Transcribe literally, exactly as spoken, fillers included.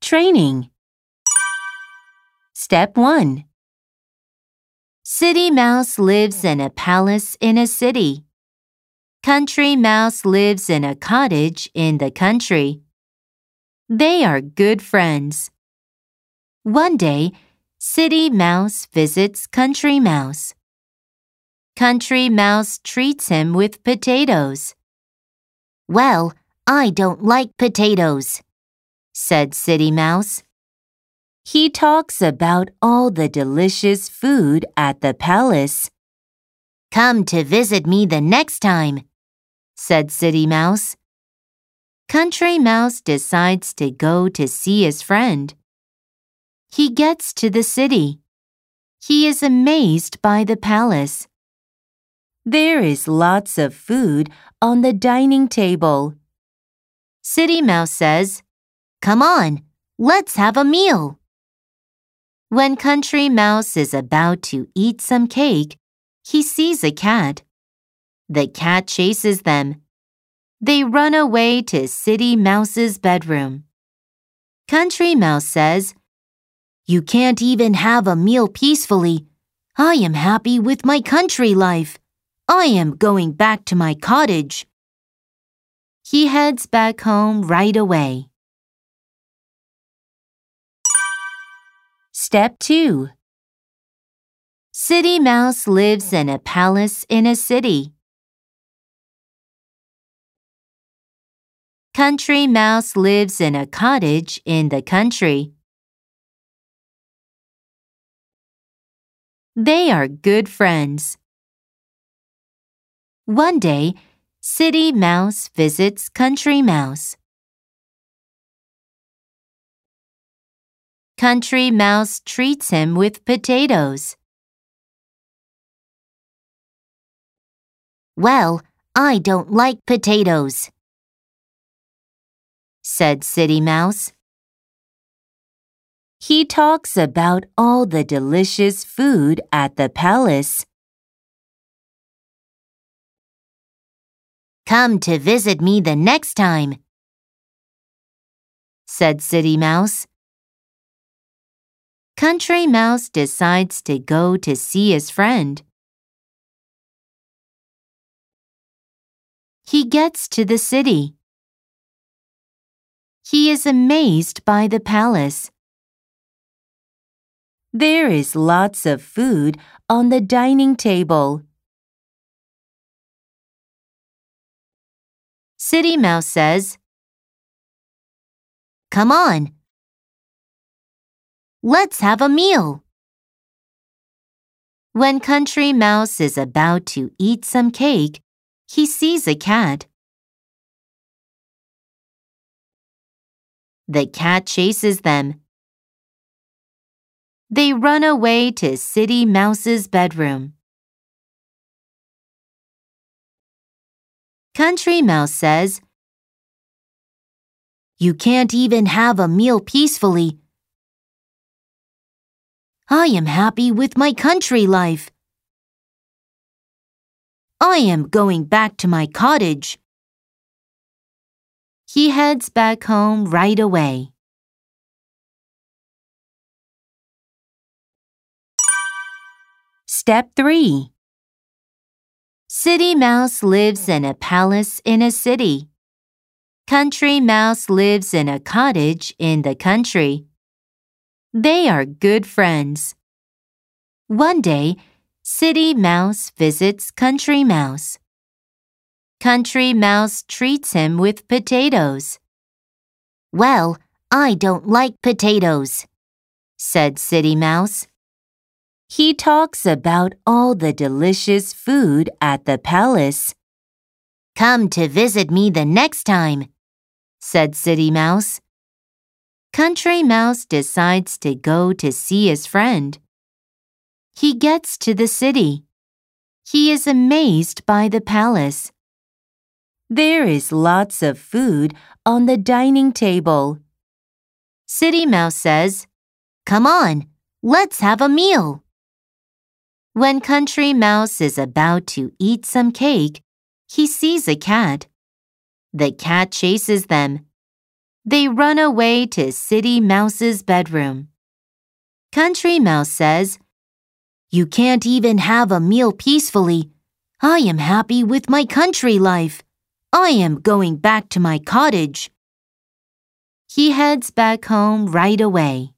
training. Step one. City mouse lives in a palace in a city. Country mouse lives in a cottage in the country. They are good friends. One day, City Mouse visits Country Mouse. Country Mouse treats him with potatoes. "Well, I don't like potatoes," said City Mouse. He talks about all the delicious food at the palace. "Come to visit me the next time," said City Mouse. Country Mouse decides to go to see his friend. He gets to the city. He is amazed by the palace. There is lots of food on the dining table. City Mouse says, "Come on, let's have a meal." When Country Mouse is about to eat some cake, he sees a cat. The cat chases them. They run away to City Mouse's bedroom. Country Mouse says, "You can't even have a meal peacefully. I am happy with my country life. I am going back to my cottage." He heads back home right away. Step two. City Mouse lives in a palace in a city. Country Mouse lives in a cottage in the country. They are good friends. One day, City Mouse visits Country Mouse. Country Mouse treats him with potatoes. "Well, I don't like potatoes," said City Mouse. He talks about all the delicious food at the palace. "Come to visit me the next time," said City Mouse. Country Mouse decides to go to see his friend. He gets to the city. He is amazed by the palace. There is lots of food on the dining table. City Mouse says, "Come on, let's have a meal." When Country Mouse is about to eat some cake, he sees a cat. The cat chases them. They run away to City Mouse's bedroom. Country Mouse says, "You can't even have a meal peacefully. I am happy with my country life. I am going back to my cottage." He heads back home right away. Step three. City Mouse lives in a palace in a city. Country Mouse lives in a cottage in the country. They are good friends. One day, City Mouse visits Country Mouse. Country Mouse treats him with potatoes. "Well, I don't like potatoes," said City Mouse. He talks about all the delicious food at the palace. "Come to visit me the next time," said City Mouse. Country Mouse decides to go to see his friend. He gets to the city. He is amazed by the palace. There is lots of food on the dining table. City Mouse says, "Come on, let's have a meal." When Country Mouse is about to eat some cake, he sees a cat. The cat chases them. They run away to City Mouse's bedroom. Country Mouse says, "You can't even have a meal peacefully. I am happy with my country life. I am going back to my cottage." He heads back home right away.